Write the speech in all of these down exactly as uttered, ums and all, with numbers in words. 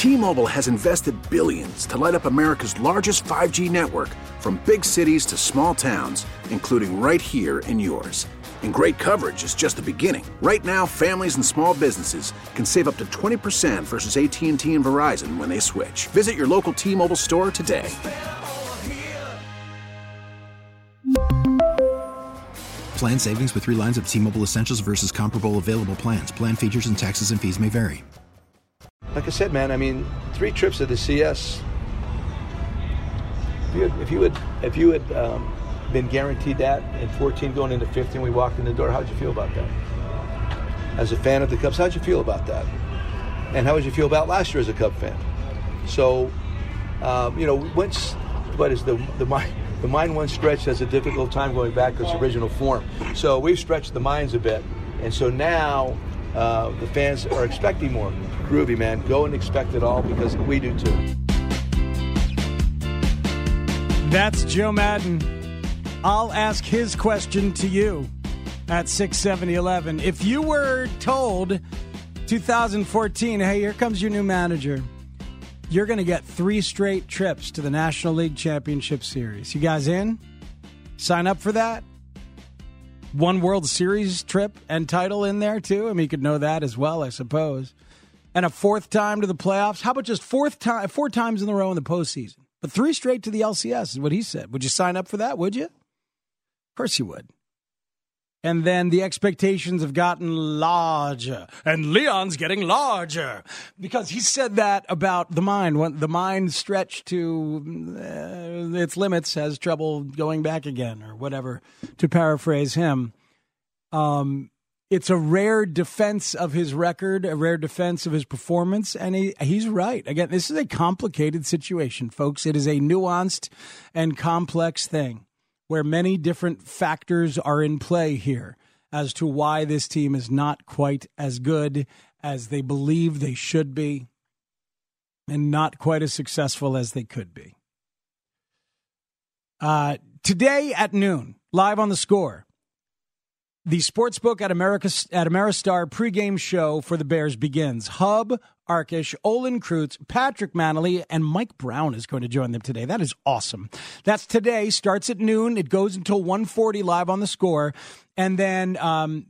T-Mobile has invested billions to light up America's largest five G network, from big cities to small towns, including right here in yours. And great coverage is just the beginning. Right now, families and small businesses can save up to twenty percent versus A T and T and Verizon when they switch. Visit your local T-Mobile store today. Plan savings with three lines of T-Mobile Essentials versus comparable available plans. Plan features and taxes and fees may vary. Like I said, man, I mean, three trips to the C S. If you had, if you had, if you had um, been guaranteed that in fourteen going into fifteen, we walked in the door, how'd you feel about that? As a fan of the Cubs, how'd you feel about that? And how would you feel about last year as a Cub fan? So, um, you know, once, what is the the mind? The mind once stretched has a difficult time going back to its original form. So we've stretched the minds a bit. And so now uh, the fans are expecting more. Groovy, man. Go and expect it all, because we do too. That's Joe Madden. I'll ask his question to you at six seventy eleven. If you were told two thousand fourteen, hey, here comes your new manager, you're going to get three straight trips to the National League Championship Series. You guys in? Sign up for that? One World Series trip and title in there, too? I mean, you could know that as well, I suppose. And a fourth time to the playoffs? How about just fourth time, four times in a row in the postseason? But three straight to the L C S is what he said. Would you sign up for that, would you? Of course you would. And then the expectations have gotten larger. And Leon's getting larger. Because he said that about the mind. When the mind stretched to uh, its limits, has trouble going back again, or whatever, to paraphrase him. Um, it's a rare defense of his record, a rare defense of his performance, and he, he's right. Again, this is a complicated situation, folks. It is a nuanced and complex thing, where many different factors are in play here as to why this team is not quite as good as they believe they should be, and not quite as successful as they could be. Uh, today at noon, live on The Score, the Sportsbook at America at Ameristar pregame show for the Bears begins. Hub, Arkish, Olin Kreutz, Patrick Manley, and Mike Brown is going to join them today. That is awesome. That's today. Starts at noon. It goes until one forty live on The Score. And then um,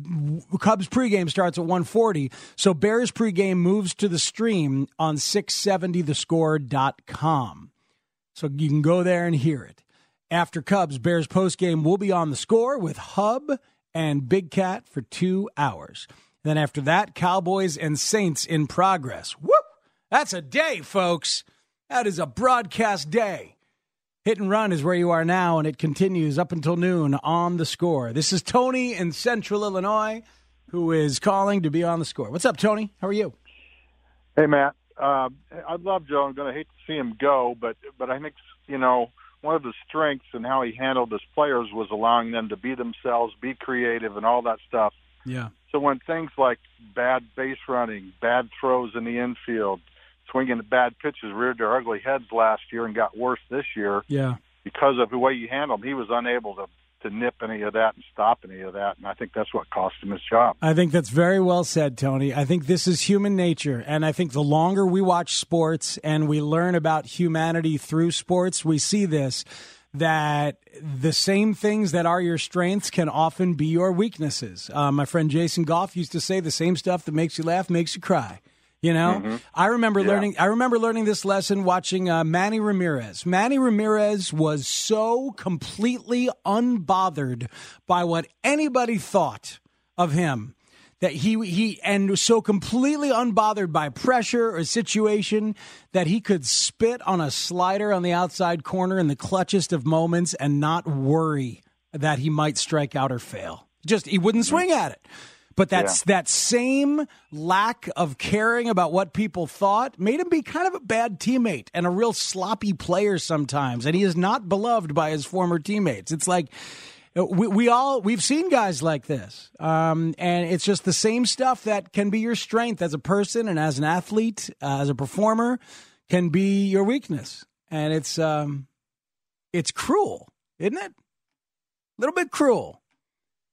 Cubs pregame starts at one forty. So Bears pregame moves to the stream on six seventy the score dot com. So you can go there and hear it. After Cubs, Bears postgame will be on The Score with Hub and Big Cat for two hours. Then after that, Cowboys and Saints in progress. Whoop! That's a day, folks. That is a broadcast day. Hit and run is where you are now, and it continues up until noon on The Score. This is Tony in Central Illinois, who is calling to be on The Score. What's up, Tony? How are you? Hey, Matt. Uh, I love Joe. I'm going to hate to see him go, but but I think, you know, one of the strengths in how he handled his players was allowing them to be themselves, be creative, and all that stuff. Yeah. So when things like bad base running, bad throws in the infield, swinging at bad pitches reared their ugly heads last year and got worse this year, yeah, because of the way he handled them, he was unable to, to nip any of that and stop any of that, and I think that's what cost him his job. I think that's very well said, Tony. I think this is human nature, and I think the longer we watch sports and we learn about humanity through sports, we see this, that the same things that are your strengths can often be your weaknesses. Uh, my friend Jason Goff used to say the same stuff that makes you laugh makes you cry. You know, mm-hmm. I remember yeah. learning. I remember learning this lesson watching uh, Manny Ramirez. Manny Ramirez was so completely unbothered by what anybody thought of him that he he and was so completely unbothered by pressure or situation that he could spit on a slider on the outside corner in the clutchest of moments and not worry that he might strike out or fail. Just he wouldn't swing at it. But that's yeah. that same lack of caring about what people thought made him be kind of a bad teammate and a real sloppy player sometimes. And he is not beloved by his former teammates. It's like we, we all we've seen guys like this. Um, and it's just the same stuff that can be your strength as a person and as an athlete, uh, as a performer, can be your weakness. And it's um, it's cruel, isn't it? A little bit cruel.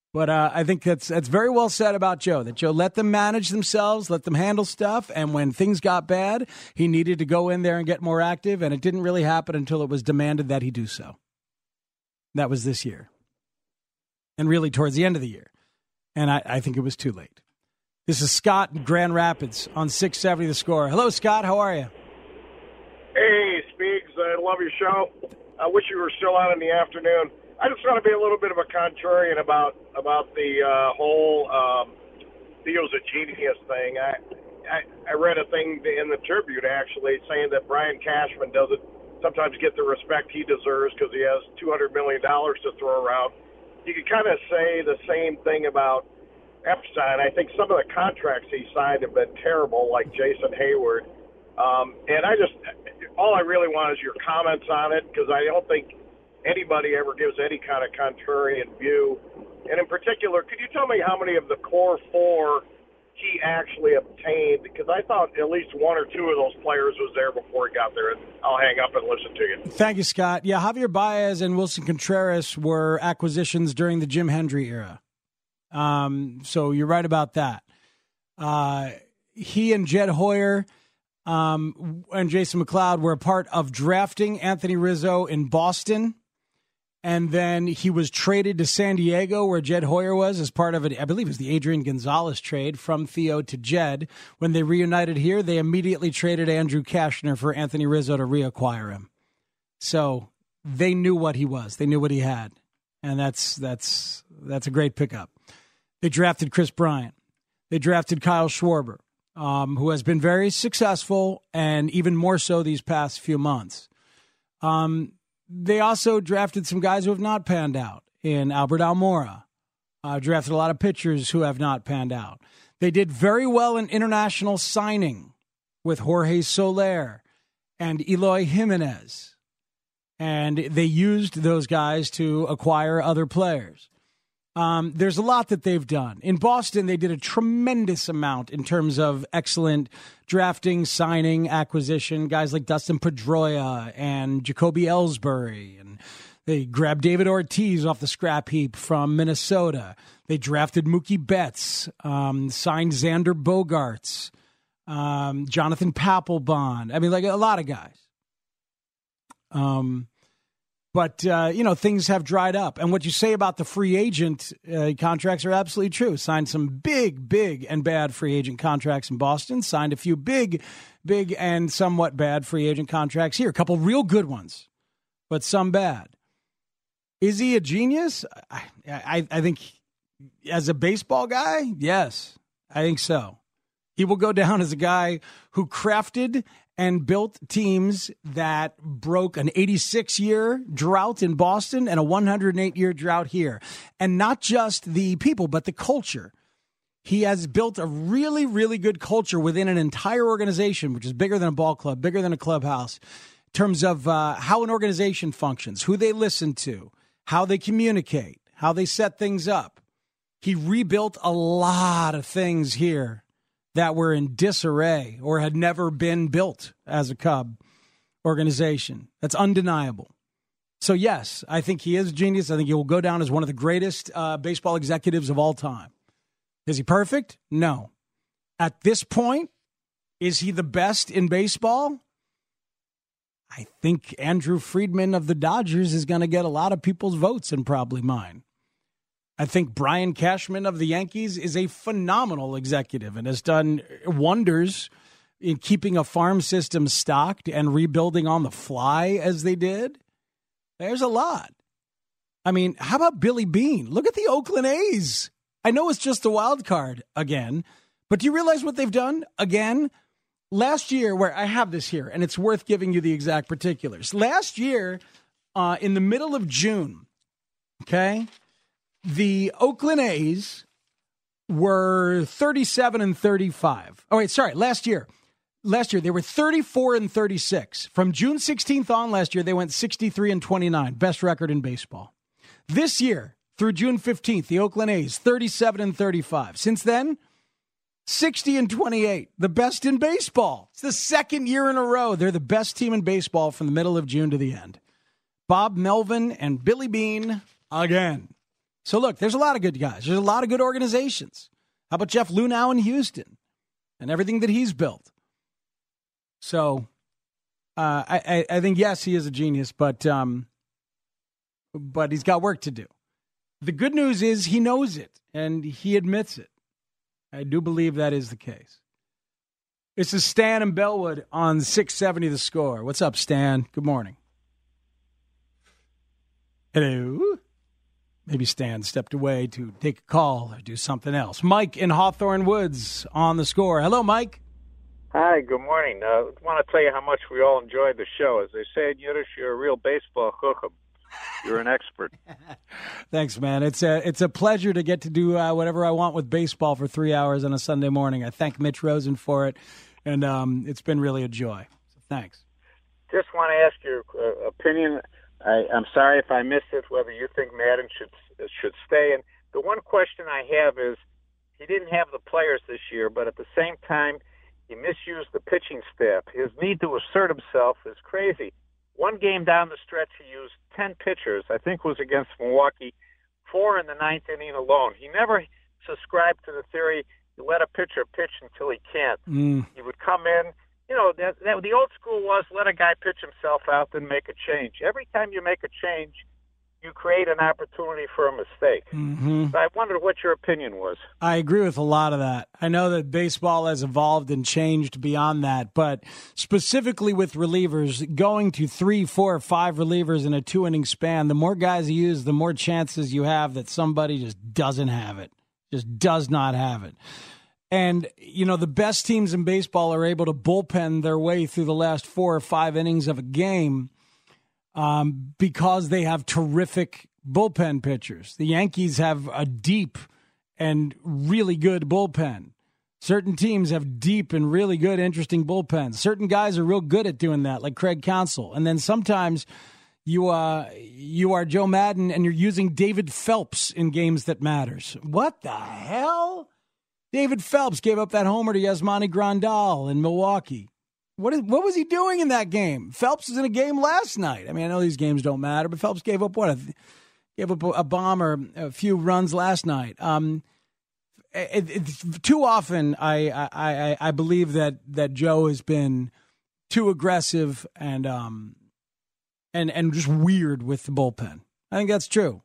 But uh, I think that's that's very well said about Joe, that Joe let them manage themselves, let them handle stuff, and when things got bad, he needed to go in there and get more active, and it didn't really happen until it was demanded that he do so. That was this year. And really towards the end of the year. And I, I think it was too late. This is Scott in Grand Rapids on six seventy The Score. Hello, Scott. How are you? Hey, Speaks. I love your show. I wish you were still on in the afternoon. I just want to be a little bit of a contrarian about about the uh, whole um, Theo's a genius thing. I, I I read a thing in the Tribune, actually, saying that Brian Cashman doesn't sometimes get the respect he deserves because he has two hundred million dollars to throw around. You could kind of say the same thing about Epstein. I think some of the contracts he signed have been terrible, like Jason Hayward. Um, and I just, all I really want is your comments on it, because I don't think anybody ever gives any kind of contrarian view. And in particular, could you tell me how many of the core four he actually obtained? Because I thought at least one or two of those players was there before he got there. And I'll hang up and listen to you. Thank you, Scott. Yeah, Javier Baez and Wilson Contreras were acquisitions during the Jim Hendry era. Um, so you're right about that. Uh, he and Jed Hoyer um, and Jason McLeod were a part of drafting Anthony Rizzo in Boston. And then he was traded to San Diego, where Jed Hoyer was, as part of it. I believe it was the Adrian Gonzalez trade from Theo to Jed. When they reunited here, they immediately traded Andrew Kashner for Anthony Rizzo to reacquire him. So they knew what he was. They knew what he had. And that's that's that's a great pickup. They drafted Chris Bryant. They drafted Kyle Schwarber, um, who has been very successful, and even more so these past few months. Um, they also drafted some guys who have not panned out in Albert Almora. Uh, drafted a lot of pitchers who have not panned out. They did very well in international signing with Jorge Soler and Eloy Jimenez. And they used those guys to acquire other players. Um, there's a lot that they've done. In Boston, they did a tremendous amount in terms of excellent drafting, signing, acquisition. Guys like Dustin Pedroia and Jacoby Ellsbury. And they grabbed David Ortiz off the scrap heap from Minnesota. They drafted Mookie Betts, um, signed Xander Bogaerts, um, Jonathan Papelbon. I mean, like a lot of guys. Um, But, uh, you know, things have dried up. And what you say about the free agent uh, contracts are absolutely true. Signed some big, big and bad free agent contracts in Boston. Signed a few big, big and somewhat bad free agent contracts here. A couple real good ones, but some bad. Is he a genius? I, I, I think as a baseball guy, yes, I think so. He will go down as a guy who crafted and built teams that broke an eighty-six-year drought in Boston and a one hundred eight-year drought here. And not just the people, but the culture. He has built a really, really good culture within an entire organization, which is bigger than a ball club, bigger than a clubhouse, in terms of uh, how an organization functions, who they listen to, how they communicate, how they set things up. He rebuilt a lot of things here that were in disarray or had never been built as a Cub organization. That's undeniable. So, yes, I think he is a genius. I think he will go down as one of the greatest uh, baseball executives of all time. Is he perfect? No. At this point, is he the best in baseball? I think Andrew Friedman of the Dodgers is going to get a lot of people's votes and probably mine. I think Brian Cashman of the Yankees is a phenomenal executive and has done wonders in keeping a farm system stocked and rebuilding on the fly as they did. There's a lot. I mean, how about Billy Beane? Look at the Oakland A's. I know it's just a wild card again, but do you realize what they've done again? Last year, where I have this here, and it's worth giving you the exact particulars. Last year, uh, in the middle of June, okay, the Oakland A's were thirty-seven and thirty-five. Oh, wait, sorry, last year. Last year, they were thirty-four and thirty-six. From June sixteenth on last year, they went sixty-three and twenty-nine. Best record in baseball. This year, through June fifteenth, the Oakland A's, thirty-seven and thirty-five. Since then, sixty and twenty-eight. The best in baseball. It's the second year in a row. They're the best team in baseball from the middle of June to the end. Bob Melvin and Billy Beane again. So, look, there's a lot of good guys. There's a lot of good organizations. How about Jeff Luhnow in Houston and everything that he's built? So, uh, I, I think, yes, he is a genius, but um, but he's got work to do. The good news is he knows it, and he admits it. I do believe that is the case. This is Stan and Bellwood on six seventy The Score. What's up, Stan? Good morning. Hello. Maybe Stan stepped away to take a call or do something else. Mike in Hawthorne Woods on The Score. Hello, Mike. Hi, good morning. I uh, want to tell you how much we all enjoyed the show. As they say in Yiddish, you're a real baseball chuchum. You're an expert. Thanks, man. It's a, it's a pleasure to get to do uh, whatever I want with baseball for three hours on a Sunday morning. I thank Mitch Rosen for it, and um, it's been really a joy. So thanks. Just want to ask your uh, opinion. I, I'm sorry if I missed it, whether you think Madden should should stay. And the one question I have is, he didn't have the players this year, but at the same time, he misused the pitching staff. His need to assert himself is crazy. One game down the stretch, he used ten pitchers, I think was against Milwaukee, four in the ninth inning alone. He never subscribed to the theory, you let a pitcher pitch until he can't. Mm. He would come in. You know, that, that, the old school was let a guy pitch himself out, then make a change. Every time you make a change, you create an opportunity for a mistake. Mm-hmm. So I wondered what your opinion was. I agree with a lot of that. I know that baseball has evolved and changed beyond that, but specifically with relievers, going to three, four, five relievers in a two-inning span, the more guys you use, the more chances you have that somebody just doesn't have it, just does not have it. And, you know, the best teams in baseball are able to bullpen their way through the last four or five innings of a game um, because they have terrific bullpen pitchers. The Yankees have a deep and really good bullpen. Certain teams have deep and really good, interesting bullpens. Certain guys are real good at doing that, like Craig Counsell. And then sometimes you, uh, you are Joe Madden and you're using David Phelps in games that matters. What the hell? David Phelps gave up that homer to Yasmani Grandal in Milwaukee. What is, what was he doing in that game? Phelps was in a game last night. I mean, I know these games don't matter, but Phelps gave up what? A, gave up a bomb or a few runs last night. Um, it, it, too often, I, I I believe that that Joe has been too aggressive and um and and just weird with the bullpen. I think that's true.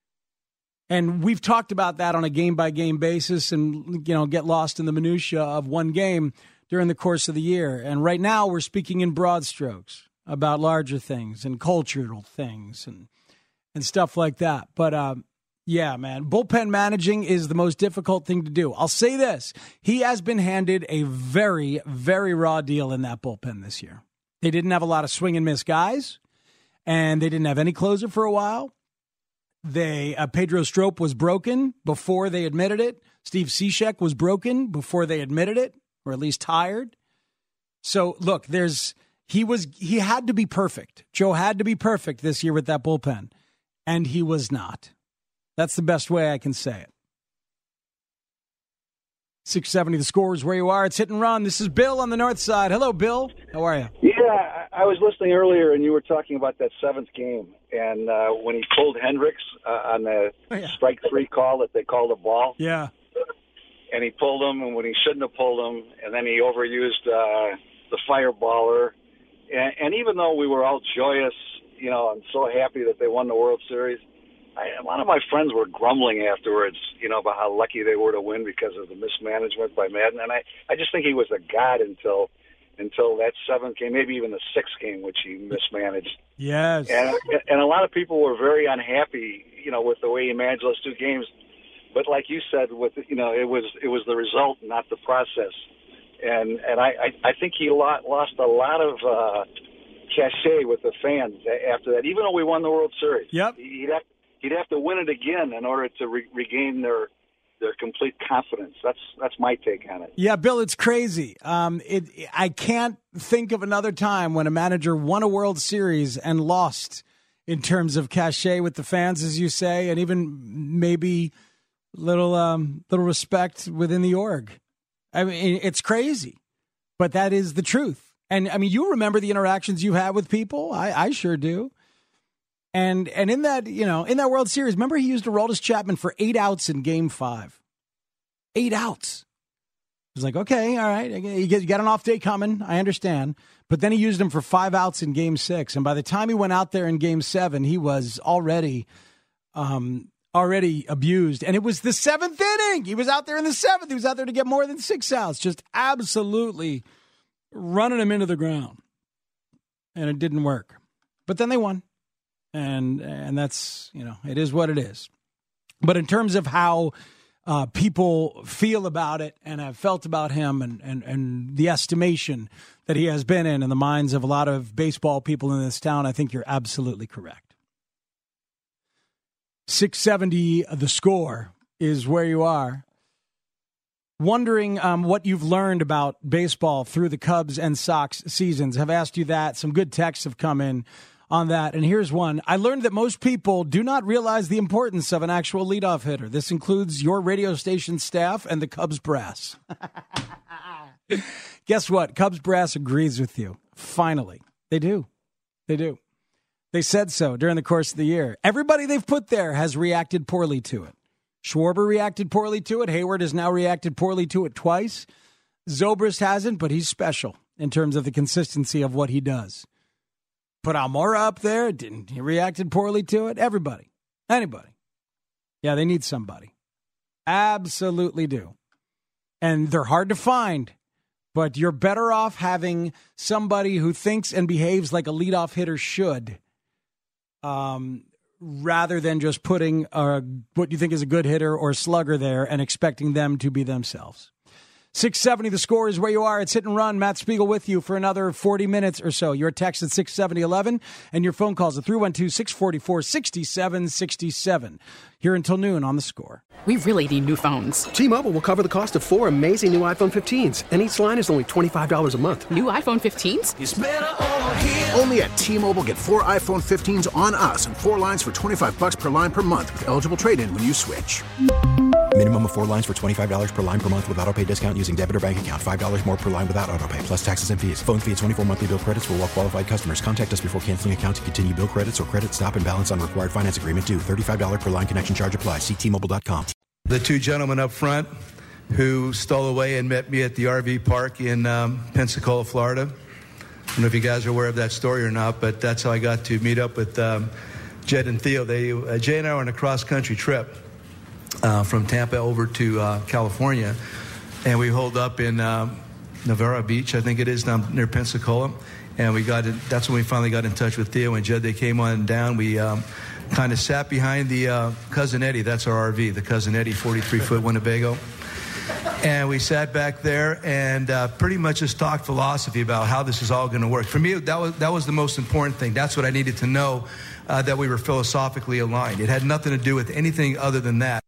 And we've talked about that on a game-by-game basis and, you know, get lost in the minutia of one game during the course of the year. And right now we're speaking in broad strokes about larger things and cultural things and and stuff like that. But, um, yeah, man, bullpen managing is the most difficult thing to do. I'll say this. He has been handed a very, very raw deal in that bullpen this year. They didn't have a lot of swing-and-miss guys, and they didn't have any closer for a while. They uh, Pedro Strop was broken before they admitted it. Steve Cishek was broken before they admitted it, or at least tired. So look, there's he was he had to be perfect. Joe had to be perfect this year with that bullpen, and he was not. That's the best way I can say it. six seventy The Score is where you are. It's Hit and Run. This is Bill on the north side. Hello, Bill. How are you? Yeah, I was listening earlier, and you were talking about that seventh game. And uh, when he pulled Hendricks uh, on the oh, yeah. strike three call that they called a ball. Yeah. And he pulled him, and when he shouldn't have pulled him, and then he overused uh, the fireballer. And, and even though we were all joyous, you know, and so happy that they won the World Series, I, a lot of my friends were grumbling afterwards, you know, about how lucky they were to win because of the mismanagement by Madden. And I, I just think he was a god until until that seventh game, maybe even the sixth game, which he mismanaged. Yes. And, and a lot of people were very unhappy, you know, with the way he managed those two games. But like you said, with you know, it was it was the result, not the process. And and I, I, I think he lost, lost a lot of uh, cachet with the fans after that. Even though we won the World Series, yep, he'd have, he'd have to win it again in order to re- regain their their complete confidence. That's that's my take on it. Yeah, Bill, it's crazy. Um, it I can't think of another time when a manager won a World Series and lost in terms of cachet with the fans, as you say, and even maybe little um, little respect within the org. I mean, it's crazy, but that is the truth. And I mean, you remember the interactions you had with people. I, I sure do. And and in that, you know, in that World Series, remember he used Aroldis Chapman for eight outs in game five. Eight outs. It was like, okay, all right, you got an off day coming, I understand. But then he used him for five outs in game six. And by the time he went out there in game seven, he was already um, already abused. And it was the seventh inning. He was out there in the seventh. He was out there to get more than six outs. Just absolutely running him into the ground. And it didn't work. But then they won. And and that's, you know, it is what it is. But in terms of how uh, people feel about it and have felt about him and, and, and the estimation that he has been in in the minds of a lot of baseball people in this town, I think you're absolutely correct. six seventy The Score is where you are. Wondering um, what you've learned about baseball through the Cubs and Sox seasons. Have asked you that. Some good texts have come in on that. And here's one. I learned that most people do not realize the importance of an actual leadoff hitter. This includes your radio station staff and the Cubs brass. Guess what? Cubs brass agrees with you. Finally. They do. They do. They said so during the course of the year. Everybody they've put there has reacted poorly to it. Schwarber reacted poorly to it. Hayward has now reacted poorly to it twice. Zobrist hasn't, but he's special in terms of the consistency of what he does. Put Almora up there. Didn't he reacted poorly to it? Everybody. Anybody. Yeah, they need somebody. Absolutely do. And they're hard to find, but you're better off having somebody who thinks and behaves like a leadoff hitter should, um, rather than just putting a, what you think is a good hitter or slugger there and expecting them to be themselves. six seventy The Score is where you are. It's Hit and Run. Matt Spiegel with you for another forty minutes or so. Your text at six seventy eleven and your phone calls at three one two, six four four, six seven six seven. Here until noon on The Score. We really need new phones. T-Mobile will cover the cost of four amazing new iPhone fifteens, and each line is only twenty-five dollars a month. New iPhone fifteens? It's better over here. Only at T-Mobile, get four iPhone fifteens on us and four lines for twenty-five bucks per line per month with eligible trade-in when you switch. Minimum of four lines for twenty-five dollars per line per month with autopay discount using debit or bank account. five dollars more per line without autopay, plus taxes and fees. Phone fee at twenty-four monthly bill credits for well-qualified customers. Contact us before canceling account to continue bill credits or credit stop and balance on required finance agreement due. thirty-five dollars per line connection charge applies. See T Mobile dot com. The two gentlemen up front who stole away and met me at the R V park in um, Pensacola, Florida. I don't know if you guys are aware of that story or not, but that's how I got to meet up with um, Jed and Theo. They, uh, Jay and I were on a cross-country trip uh, from Tampa over to uh, California, and we holed up in um, Navarro Beach, I think it is, down near Pensacola, and we got in, that's when we finally got in touch with Theo and Jed. They came on down. We um, kind of sat behind the uh, Cousin Eddie. That's our R V, the Cousin Eddie forty-three foot Winnebago. And we sat back there and uh, pretty much just talked philosophy about how this is all going to work. For me, that was that was the most important thing. That's what I needed to know, uh, that we were philosophically aligned. It had nothing to do with anything other than that.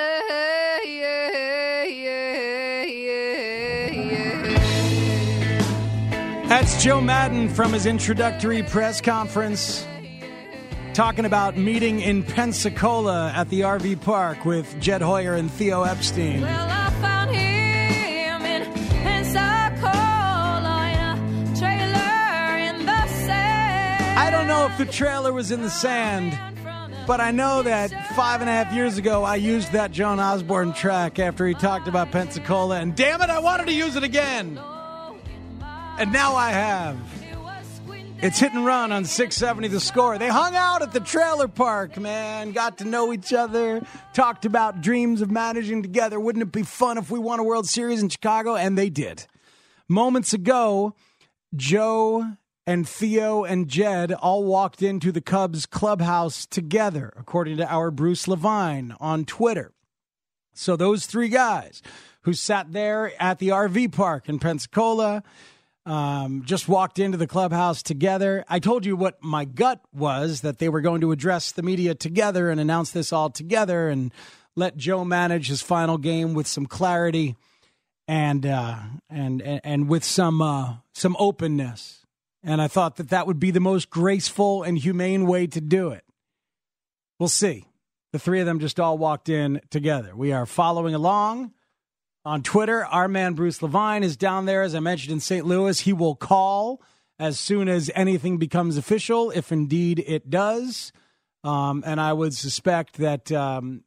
That's Joe Maddon from his introductory press conference, talking about meeting in Pensacola at the R V park with Jed Hoyer and Theo Epstein. Well, I found him in Pensacola in a trailer in the sand. I don't know if the trailer was in the sand, but I know that five and a half years ago I used that Joan Osborne track after he talked about Pensacola, and damn it, I wanted to use it again. And now I have. It's Hit and Run on six seventy The Score. They hung out at the trailer park, man. Got to know each other. Talked about dreams of managing together. Wouldn't it be fun if we won a World Series in Chicago? And they did. Moments ago, Joe and Theo and Jed all walked into the Cubs clubhouse together, according to our Bruce Levine on Twitter. So those three guys who sat there at the R V park in Pensacola Um, just walked into the clubhouse together. I told you what my gut was, that they were going to address the media together and announce this all together and let Joe manage his final game with some clarity and uh, and, and and with some uh, some openness. And I thought that that would be the most graceful and humane way to do it. We'll see. The three of them just all walked in together. We are following along. On Twitter, our man Bruce Levine is down there, as I mentioned, in Saint Louis. He will call as soon as anything becomes official, if indeed it does. Um, and I would suspect that um,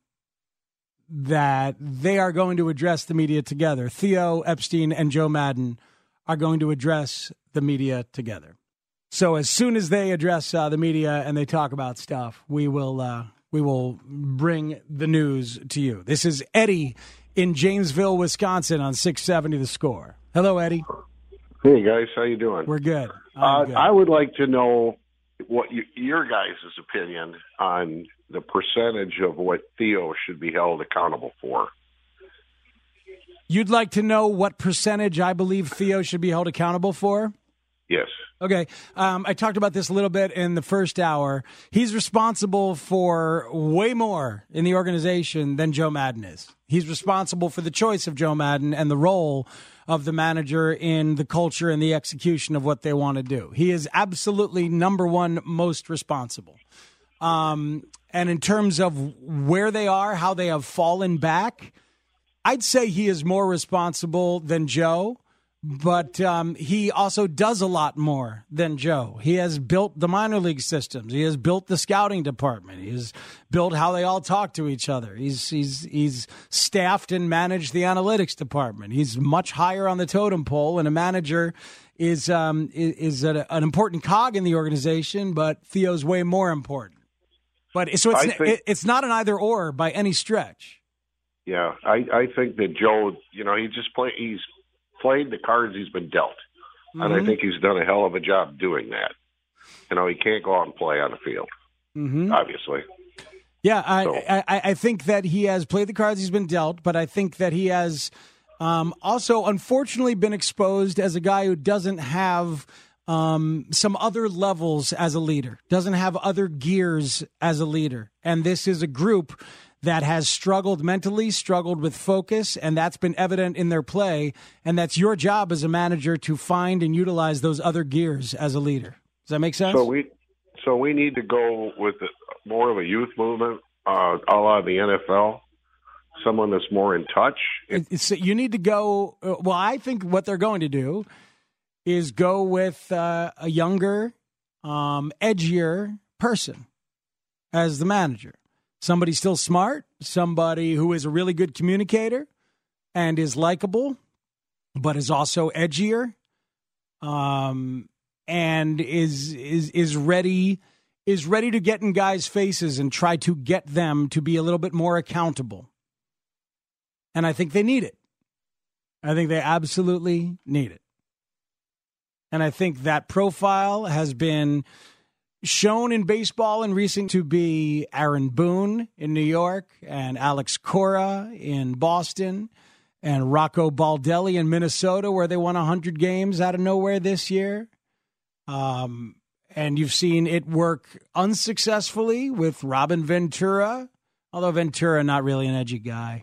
that they are going to address the media together. Theo Epstein and Joe Maddon are going to address the media together. So as soon as they address uh, the media and they talk about stuff, we will uh, we will bring the news to you. This is Eddie in Janesville, Wisconsin on six seventy The Score. Hello, Eddie. Hey, guys. How you doing? We're good. Uh, good. I would like to know what you, your guys' opinion on the percentage of what Theo should be held accountable for. You'd like to know what percentage I believe Theo should be held accountable for? Yes. Okay. Um, I talked about this a little bit in the first hour. He's responsible for way more in the organization than Joe Maddon is. He's responsible for the choice of Joe Maddon and the role of the manager in the culture and the execution of what they want to do. He is absolutely number one most responsible. Um, and in terms of where they are, how they have fallen back, I'd say he is more responsible than Joe. But um, he also does a lot more than Joe. He has built the minor league systems. He has built the scouting department. He has built how they all talk to each other. He's he's he's staffed and managed the analytics department. He's much higher on the totem pole, and a manager is um, is, is a, an important cog in the organization. But Theo's way more important. But so it's think, it, it's not an either or by any stretch. Yeah, I, I think that Joe, you know, he just play he's. played the cards he's been dealt. Mm-hmm. And I think he's done a hell of a job doing that. You know, he can't go out and play on the field, mm-hmm. obviously. Yeah, I, so. I, I think that he has played the cards he's been dealt, but I think that he has um, also, unfortunately, been exposed as a guy who doesn't have um, some other levels as a leader, doesn't have other gears as a leader. And this is a group that has struggled mentally, struggled with focus, and that's been evident in their play. And that's your job as a manager to find and utilize those other gears as a leader. Does that make sense? So we, so we need to go with more of a youth movement, uh, a la the N F L. Someone that's more in touch. It's, you need to go. Well, I think what they're going to do is go with uh, a younger, um, edgier person as the manager. Somebody still smart, somebody who is a really good communicator and is likable, but is also edgier, um, and is is is ready is ready to get in guys' faces and try to get them to be a little bit more accountable. And I think they need it. I think they absolutely need it. And I think that profile has been shown in baseball in recent to be Aaron Boone in New York and Alex Cora in Boston and Rocco Baldelli in Minnesota, where they won one hundred games out of nowhere this year. Um, and you've seen it work unsuccessfully with Robin Ventura, although Ventura not really an edgy guy.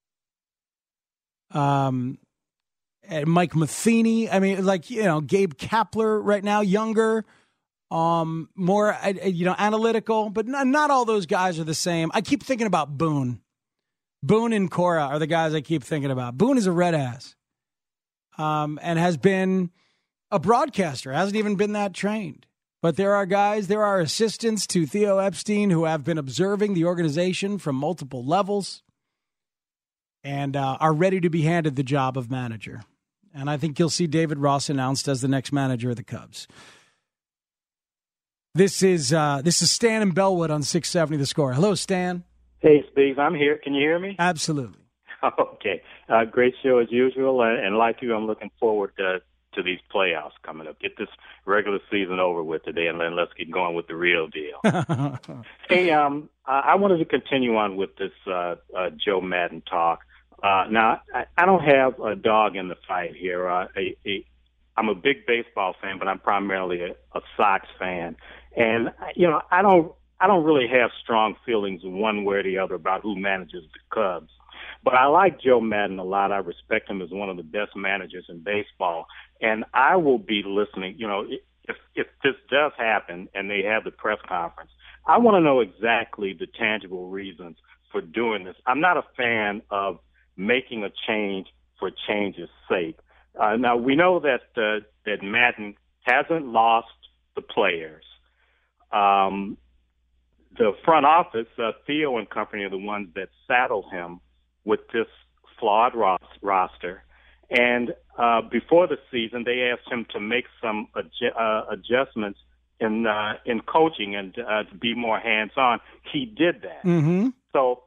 Um, and Mike Matheny, I mean, like, you know, Gabe Kapler right now, younger, Um, more, you know, analytical, but not, not all those guys are the same. I keep thinking about Boone. Boone and Cora are the guys I keep thinking about. Boone is a red ass, um, and has been a broadcaster, hasn't even been that trained. But there are guys, there are assistants to Theo Epstein who have been observing the organization from multiple levels and uh, are ready to be handed the job of manager. And I think you'll see David Ross announced as the next manager of the Cubs. This is uh, this is Stan and Bellwood on six seventy The Score. Hello, Stan. Hey, Steve. I'm here. Can you hear me? Absolutely. Okay. Uh, great show as usual. Uh, and like you, I'm looking forward to, to these playoffs coming up. Get this regular season over with today, and then let's get going with the real deal. Hey, um, I wanted to continue on with this uh, uh, Joe Maddon talk. Uh, now, I, I don't have a dog in the fight here. Uh, a, a, I'm a big baseball fan, but I'm primarily a, a Sox fan. And, you know, I don't I don't really have strong feelings one way or the other about who manages the Cubs. But I like Joe Maddon a lot. I respect him as one of the best managers in baseball. And I will be listening. You know, if if this does happen and they have the press conference, I want to know exactly the tangible reasons for doing this. I'm not a fan of making a change for change's sake. Uh, now, we know that uh, that Maddon hasn't lost the players. Um, the front office, uh, Theo and company, are the ones that saddled him with this flawed ros- roster. And uh, before the season, they asked him to make some adju- uh, adjustments in uh, in coaching and uh, to be more hands-on. He did that. Mm-hmm. So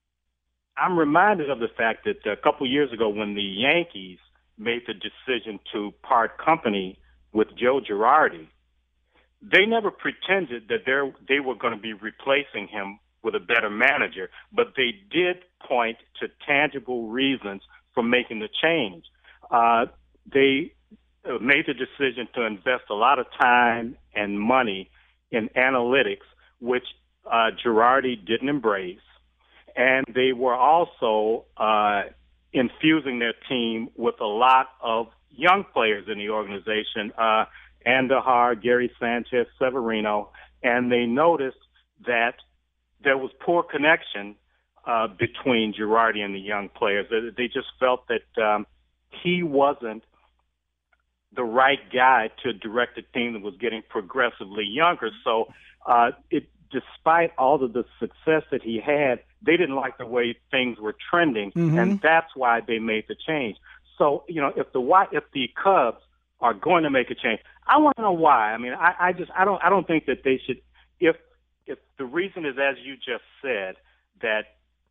I'm reminded of the fact that a couple years ago when the Yankees made the decision to part company with Joe Girardi, they never pretended that they they were going to be replacing him with a better manager, but they did point to tangible reasons for making the change. Uh, they made the decision to invest a lot of time and money in analytics, which uh, Girardi didn't embrace. And they were also uh, infusing their team with a lot of young players in the organization, uh, Andahar, Gary Sanchez, Severino, and they noticed that there was poor connection uh, between Girardi and the young players. They, they just felt that um, he wasn't the right guy to direct a team that was getting progressively younger. So uh, it, despite all of the success that he had, they didn't like the way things were trending, Mm-hmm. and that's why they made the change. So, you know, if the if the Cubs are going to make a change, I want to know why. I mean, I, I just I don't I don't think that they should. If if the reason is, as you just said, that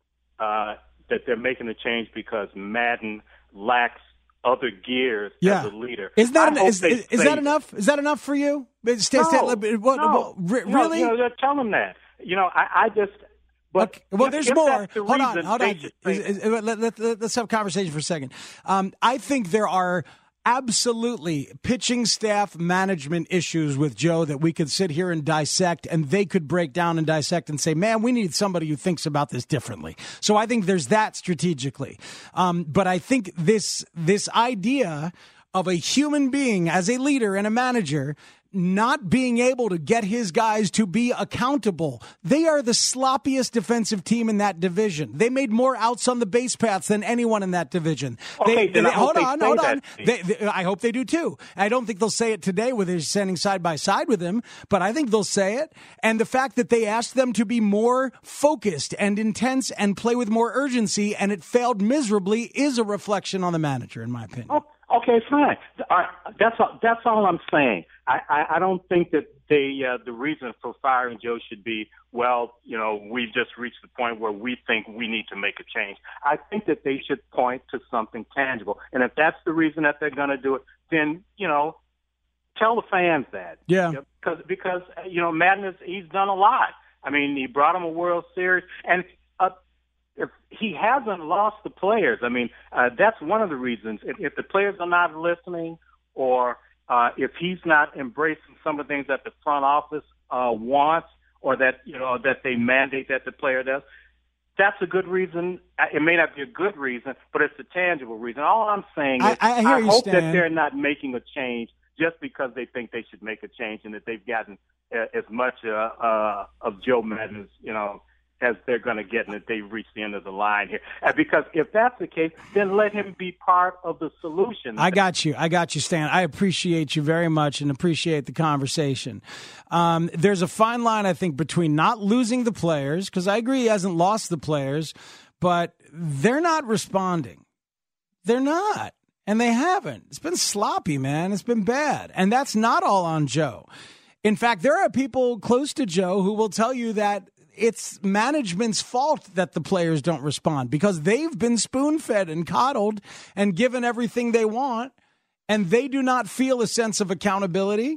uh, that they're making the change because Madden lacks other gears Yeah. as a leader, Is that I hope is, they is, is say that enough? Is that enough for you? Stay, No, stay, what, no, what, re- no, really? You know, tell them that. You know, I, I just. But Okay. Well, if- there's if more. that's the Hold on, reason, hold they on. should Is- say is- let, let, let, let's have a conversation for a second. Um, I think there are absolutely pitching staff management issues with Joe that we could sit here and dissect, and they could break down and dissect and say, man, we need somebody who thinks about this differently. So I think there's that strategically. Um, but I think this this idea of a human being as a leader and a manager not being able to get his guys to be accountable. They are the sloppiest defensive team in that division. They made more outs on the base paths than anyone in that division. Okay, they, then they, I hope hold they on, say hold that, on. Steve. They, they, I hope they do too. I don't think they'll say it today with his standing side by side with him, but I think they'll say it. And the fact that they asked them to be more focused and intense and play with more urgency, and it failed miserably, is a reflection on the manager, in my opinion. Oh, okay, fine. Uh, that's all, that's all I'm saying. I, I, I don't think that they uh, the reason for firing Joe should be, well, you know, we've just reached the point where we think we need to make a change. I think that they should point to something tangible. And if that's the reason that they're going to do it, then, you know, tell the fans that. Yeah. You know, because, because, you know, Madden, is, he's done a lot. I mean, he brought him a World Series. And uh, if he hasn't lost the players, I mean, uh, that's one of the reasons. If, if the players are not listening, or uh, if he's not embracing some of the things that the front office uh, wants, or that, you know, that they mandate that the player does, that's a good reason. It may not be a good reason, but it's a tangible reason. All I'm saying is I, I, hear I you, hope Stan. that they're not making a change just because they think they should make a change, and that they've gotten uh, as much uh, uh, of Joe Madden, you know, as they're going to get, and that they've reached the end of the line here. Uh, because if that's the case, then let him be part of the solution. I got you. I got you, Stan. I appreciate you very much and appreciate the conversation. Um, there's a fine line, I think, between not losing the players, because I agree he hasn't lost the players, but they're not responding. They're not. And they haven't. It's been sloppy, man. It's been bad. And that's not all on Joe. In fact, there are people close to Joe who will tell you that it's management's fault that the players don't respond, because they've been spoon-fed and coddled and given everything they want, and they do not feel a sense of accountability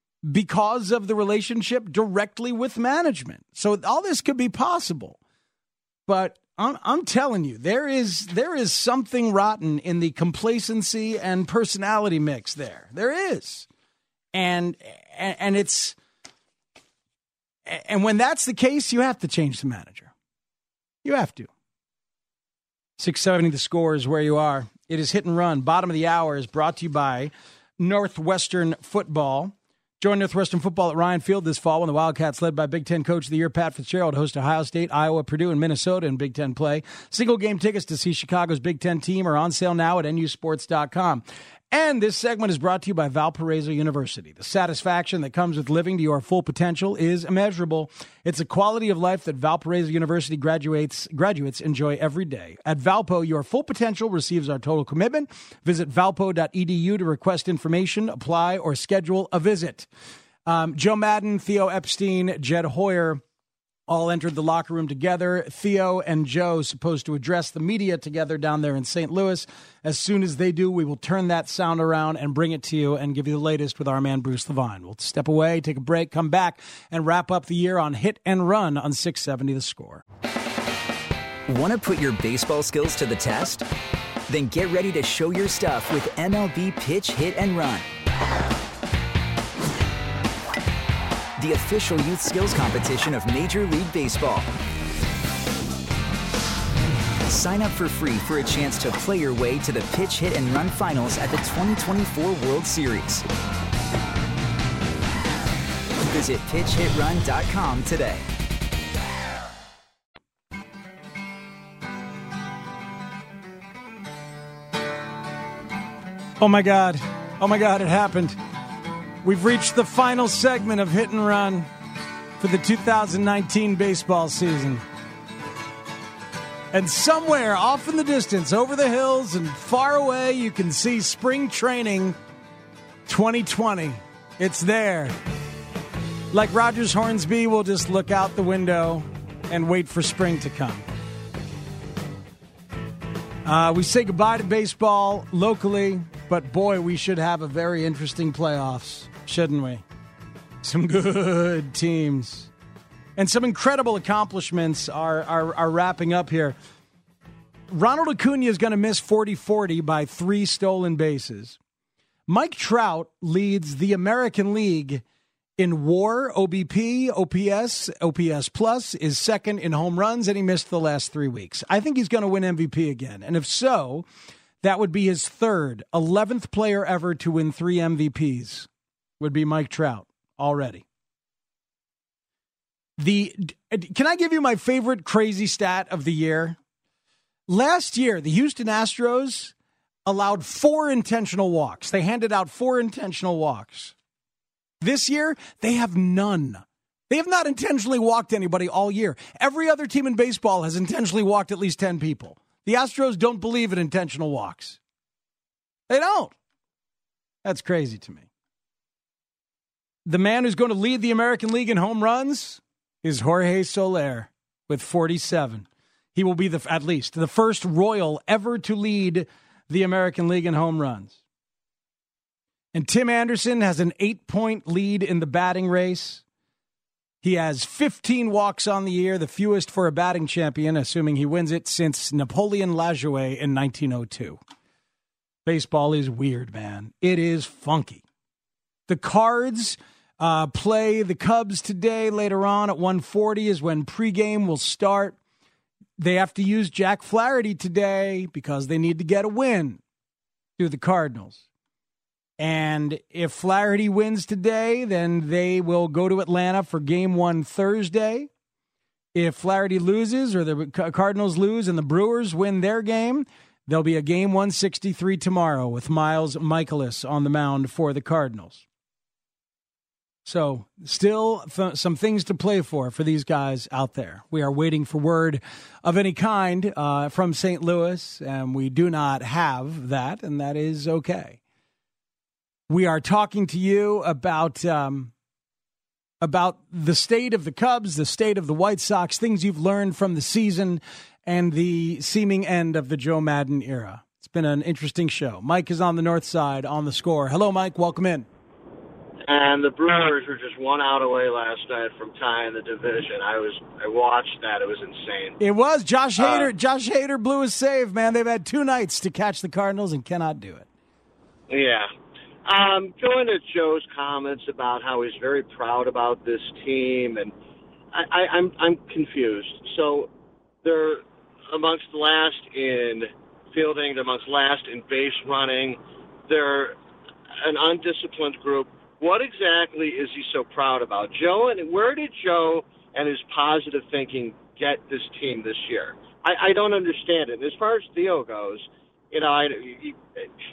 because of the relationship directly with management. So all this could be possible. But I'm, I'm telling you, there is there is something rotten in the complacency and personality mix there. There is. And and, and it's And when that's the case, you have to change the manager. You have to. six seventy The Score is where you are. It is Hit and Run. Bottom of the hour is brought to you by Northwestern Football. Join Northwestern Football at Ryan Field this fall when the Wildcats, led by Big Ten Coach of the Year Pat Fitzgerald, host Ohio State, Iowa, Purdue, and Minnesota in Big Ten play. Single game tickets to see Chicago's Big Ten team are on sale now at N U sports dot com. And this segment is brought to you by Valparaiso University. The satisfaction that comes with living to your full potential is immeasurable. It's a quality of life that Valparaiso University graduates graduates enjoy every day. At Valpo, your full potential receives our total commitment. Visit valpo dot e d u to request information, apply, or schedule a visit. Um, Joe Madden, Theo Epstein, Jed Hoyer all entered the locker room together. Theo and Joe supposed to address the media together down there in Saint Louis. As soon as they do, we will turn that sound around and bring it to you and give you the latest with our man Bruce Levine. We'll step away, take a break, come back, and wrap up the year on Hit and Run on six seventy The Score. Want to put your baseball skills to the test? Then get ready to show your stuff with M L B Pitch Hit and Run, the official youth skills competition of Major League Baseball. Sign up for free for a chance to play your way to the Pitch Hit and Run Finals at the twenty twenty-four World Series. Visit pitch hit run dot com today. Oh my God. Oh my God, it happened. We've reached the final segment of Hit and Run for the two thousand nineteen baseball season. And somewhere off in the distance, over the hills and far away, you can see spring training twenty twenty. It's there. Like Rogers Hornsby, we'll just look out the window and wait for spring to come. Uh, we say goodbye to baseball locally, but boy, we should have a very interesting playoffs, shouldn't we? Some good teams. And some incredible accomplishments are, are, are wrapping up here. Ronald Acuna is going to miss forty forty by three stolen bases. Mike Trout leads the American League in WAR, O B P, O P S, O P S Plus, is second in home runs, and he missed the last three weeks. I think he's going to win M V P again. And if so, that would be his third, eleventh player ever to win three M V Ps, would be Mike Trout already. The Can I give you my favorite crazy stat of the year? Last year, the Houston Astros allowed four intentional walks. They handed out four intentional walks. This year, they have none. They have not intentionally walked anybody all year. Every other team in baseball has intentionally walked at least ten people. The Astros don't believe in intentional walks. They don't. That's crazy to me. The man who's going to lead the American League in home runs is Jorge Soler with forty-seven. He will be, the at least, the first Royal ever to lead the American League in home runs. And Tim Anderson has an eight-point lead in the batting race. He has fifteen walks on the year, the fewest for a batting champion, assuming he wins it, since Napoleon Lajoie in nineteen oh two. Baseball is weird, man. It is funky. The Cards uh, play the Cubs today. Later on at one forty is when pregame will start. They have to use Jack Flaherty today because they need to get a win through the Cardinals. And if Flaherty wins today, then they will go to Atlanta for game one Thursday. If Flaherty loses or the Cardinals lose and the Brewers win their game, there'll be a game one sixty-three tomorrow with Miles Michaelis on the mound for the Cardinals. So still th- some things to play for for these guys out there. We are waiting for word of any kind uh, from Saint Louis, and we do not have that, and that is okay. We are talking to you about um, about the state of the Cubs, the state of the White Sox, things you've learned from the season and the seeming end of the Joe Madden era. It's been an interesting show. Mike is on the north side on the Score. Hello, Mike. Welcome in. And the Brewers were just one out away last night from tying the division. I was I watched that. It was insane. It was. Josh Hader, Uh, Josh Hader blew his save, man. They've had two nights to catch the Cardinals and cannot do it. Yeah. Um, going to Joe's comments about how he's very proud about this team, and I, I, I'm I'm confused. So they're amongst last in fielding, they're amongst last in base running. They're an undisciplined group. What exactly is he so proud about? Joe, and where did Joe and his positive thinking get this team this year? I, I don't understand it. And as far as Theo goes, you know, I, he,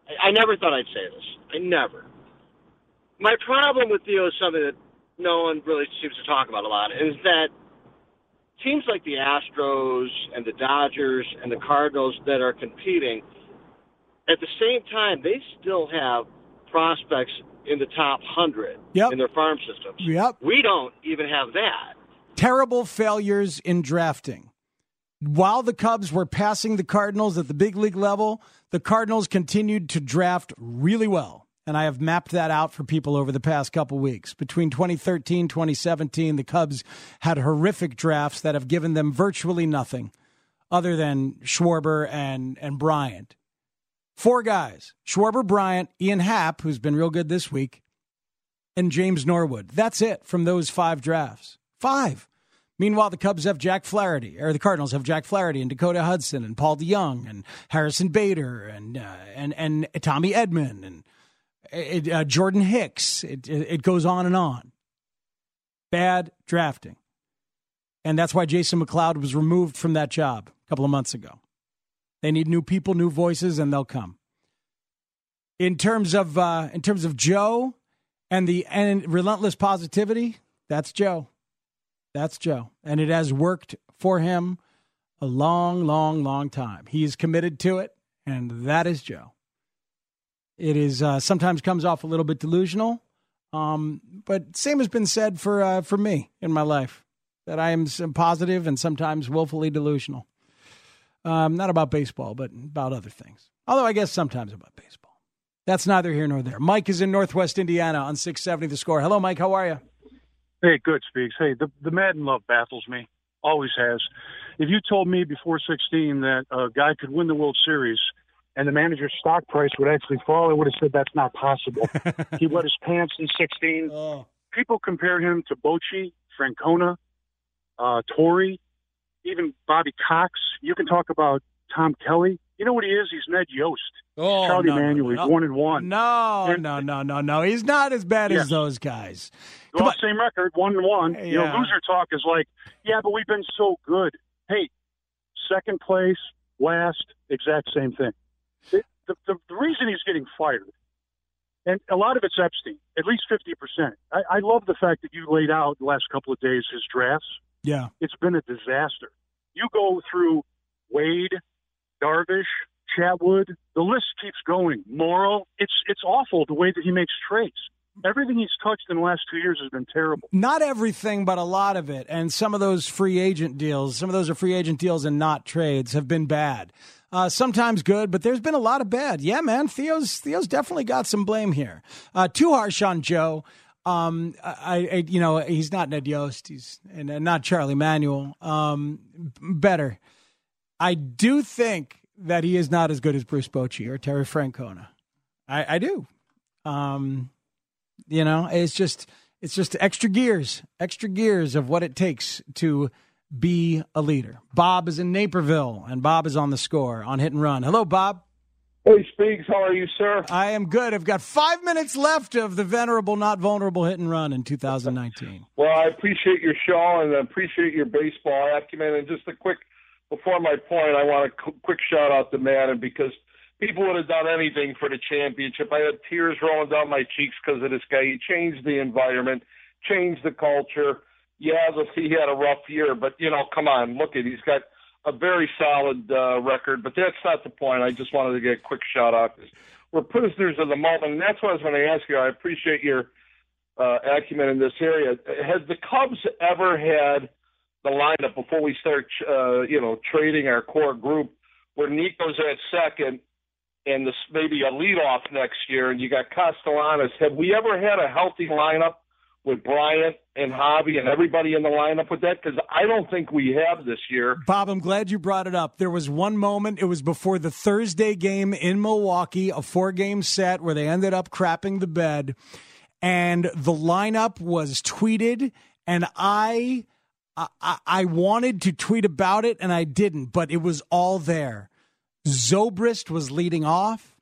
I, I never thought I'd say this. I never. My problem with Theo is something that no one really seems to talk about a lot, is that teams like the Astros and the Dodgers and the Cardinals that are competing, at the same time, they still have prospects in the top one hundred yep. in their farm systems. Yep. We don't even have that. Terrible failures in drafting. While the Cubs were passing the Cardinals at the big league level, the Cardinals continued to draft really well. And I have mapped that out for people over the past couple weeks. Between twenty thirteen, twenty seventeen, the Cubs had horrific drafts that have given them virtually nothing other than Schwarber and, and Bryant. Four guys, Schwarber, Bryant, Ian Happ, who's been real good this week, and James Norwood. That's it from those five drafts. Five. Meanwhile, the Cubs have Jack Flaherty, or the Cardinals have Jack Flaherty and Dakota Hudson and Paul DeYoung and Harrison Bader and uh, and and Tommy Edman and it, uh, Jordan Hicks. It, it, it goes on and on. Bad drafting. And that's why Jason McLeod was removed from that job a couple of months ago. They need new people, new voices, and they'll come. In terms of uh, in terms of Joe and the and relentless positivity, that's Joe. That's Joe. And it has worked for him a long, long, long time. He is committed to it, and that is Joe. It is uh, sometimes comes off a little bit delusional, um, but same has been said for uh, for me in my life, that I am positive and sometimes willfully delusional. Um, not about baseball, but about other things. Although I guess sometimes about baseball. That's neither here nor there. Mike is in Northwest Indiana on six seventy The Score. Hello, Mike. How are you? Hey, good, Speaks. Hey, the, the Madden love baffles me. Always has. If you told me before sixteen that a guy could win the World Series and the manager's stock price would actually fall, I would have said that's not possible. He wet his pants in sixteen. Oh. People compare him to Bochy, Francona, uh, Torrey, even Bobby Cox. You can talk about Tom Kelly. You know what he is? He's Ned Yost. Oh, Charlie no, Manuel. no, He's one and one. No, and, no, no, no, no. He's not as bad yes. as those guys. Come well, on. Same record, one and one. Yeah. You know, loser talk is like, yeah, but we've been so good. Hey, second place, last, exact same thing. It, the, the, the reason he's getting fired, and a lot of it's Epstein, at least fifty percent. I, I love the fact that you laid out the last couple of days his drafts. Yeah. It's been a disaster. You go through Wade, Darvish, Chatwood, the list keeps going. Morrill, it's it's awful the way that he makes trades. Everything he's touched in the last two years has been terrible. Not everything, but a lot of it. And some of those free agent deals, some of those are free agent deals and not trades, have been bad. Uh, sometimes good, but there's been a lot of bad. Yeah, man, Theo's Theo's definitely got some blame here. Uh, too harsh on Joe. Um, I, I, you know, he's not Ned Yost, he's and, and not Charlie Manuel. Um, better. I do think that he is not as good as Bruce Bochy or Terry Francona. I, I do. Um, you know, it's just it's just extra gears, extra gears of what it takes to be a leader. Bob is in Naperville, and Bob is on The Score on Hit and Run. Hello, Bob. Hey, Speaks. How are you, sir? I am good. I've got five minutes left of the venerable, not vulnerable Hit and Run in two thousand nineteen. Well, I appreciate your show and I appreciate your baseball acumen. And just a quick, before my point, I want a quick shout out to Madden because people would have done anything for the championship. I had tears rolling down my cheeks because of this guy. He changed the environment, changed the culture. Yeah, he had a rough year, but, you know, come on, look at, he's got a very solid uh, record, but that's not the point. I just wanted to get a quick shout out. We're prisoners of the moment, and that's what I was going to ask you. I appreciate your uh, acumen in this area. Has the Cubs ever had the lineup before we start, uh, you know, trading our core group where Nico's at second and this maybe a leadoff next year, and you got Castellanos? Have we ever had a healthy lineup with Bryant and Javi and everybody in the lineup with that? Because I don't think we have this year. Bob, I'm glad you brought it up. There was one moment, it was before the Thursday game in Milwaukee, a four-game set where they ended up crapping the bed, and the lineup was tweeted, and I, I, I wanted to tweet about it, and I didn't, but it was all there. Zobrist was leading off.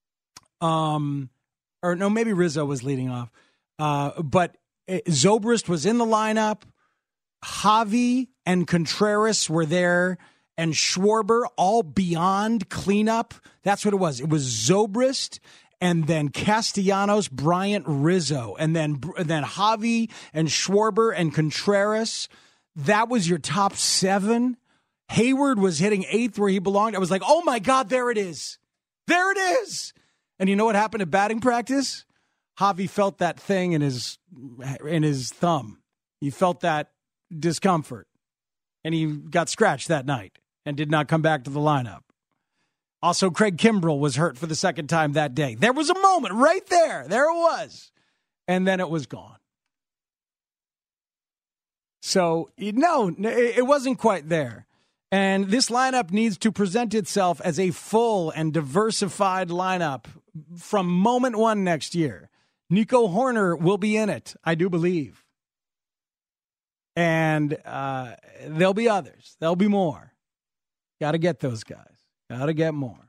Um, or no, maybe Rizzo was leading off. Uh, but Zobrist was in the lineup. Javi and Contreras were there and Schwarber all beyond cleanup. That's what it was. It was Zobrist and then Castellanos, Bryant, Rizzo, and then and then Javi and Schwarber and Contreras. That was your top seven. Hayward was hitting eighth where he belonged. I was like, oh, my God, there it is. There it is. And you know what happened at batting practice? Javi felt that thing in his in his thumb. He felt that discomfort. And he got scratched that night and did not come back to the lineup. Also, Craig Kimbrell was hurt for the second time that day. There was a moment right there. There it was. And then it was gone. So, no, it wasn't quite there. And this lineup needs to present itself as a full and diversified lineup from moment one next year. Nico Horner will be in it, I do believe. And uh, there'll be others. There'll be more. Got to get those guys. Got to get more.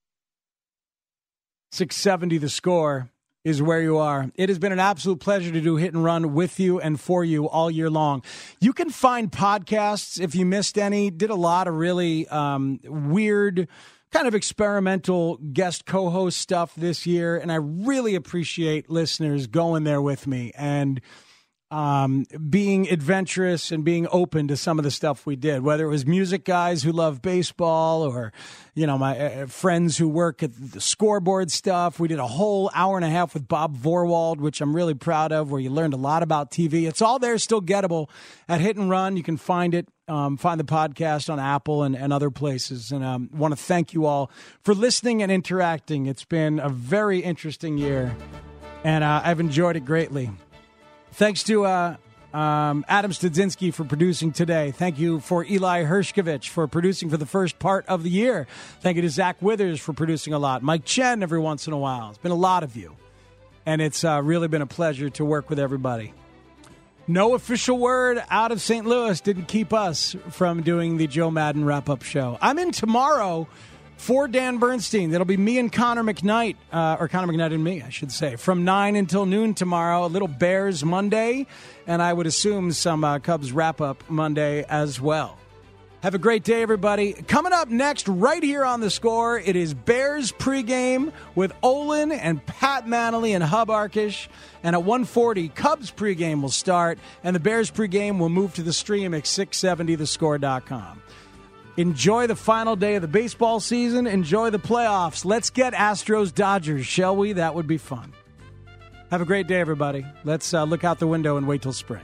six seventy The Score is where you are. It has been an absolute pleasure to do Hit and Run with you and for you all year long. You can find podcasts if you missed any. Did a lot of really um, weird, kind of experimental guest co-host stuff this year, and I really appreciate listeners going there with me and um, being adventurous and being open to some of the stuff we did, whether it was music guys who love baseball or, you know, my uh, friends who work at the scoreboard stuff. We did a whole hour and a half with Bob Vorwald, which I'm really proud of, where you learned a lot about T V. It's all there, still gettable at Hit and Run. You can find it, um, find the podcast on Apple and, and other places. And I um, want to thank you all for listening and interacting. It's been a very interesting year, and uh, I've enjoyed it greatly. Thanks to uh, um, Adam Studzinski for producing today. Thank you for Eli Hershkovich for producing for the first part of the year. Thank you to Zach Withers for producing a lot. Mike Chen every once in a while. It's been a lot of you. And it's uh, really been a pleasure to work with everybody. No official word out of Saint Louis didn't keep us from doing the Joe Madden wrap-up show. I'm in tomorrow for Dan Bernstein. That'll be me and Connor McKnight, uh, or Connor McKnight and me, I should say, from nine until noon tomorrow. A little Bears Monday, and I would assume some uh, Cubs wrap-up Monday as well. Have a great day, everybody. Coming up next, right here on The Score, it is Bears pregame with Olin and Pat Manley and Hub Arkish. And at one forty, Cubs pregame will start, and the Bears pregame will move to the stream at six seventy the score dot com. Enjoy the final day of the baseball season. Enjoy the playoffs. Let's get Astros-Dodgers, shall we? That would be fun. Have a great day, everybody. Let's uh, look out the window and wait till spring.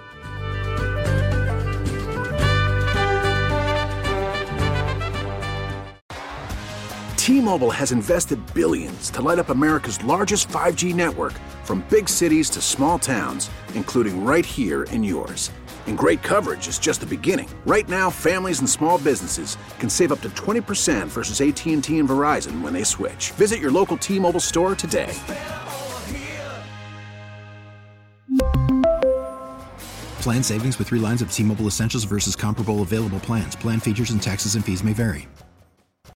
T-Mobile has invested billions to light up America's largest five G network, from big cities to small towns, including right here in yours. And great coverage is just the beginning. Right now, families and small businesses can save up to twenty percent versus A T and T and Verizon when they switch. Visit your local T-Mobile store today. Plan savings with three lines of T-Mobile Essentials versus comparable available plans. Plan features and taxes and fees may vary.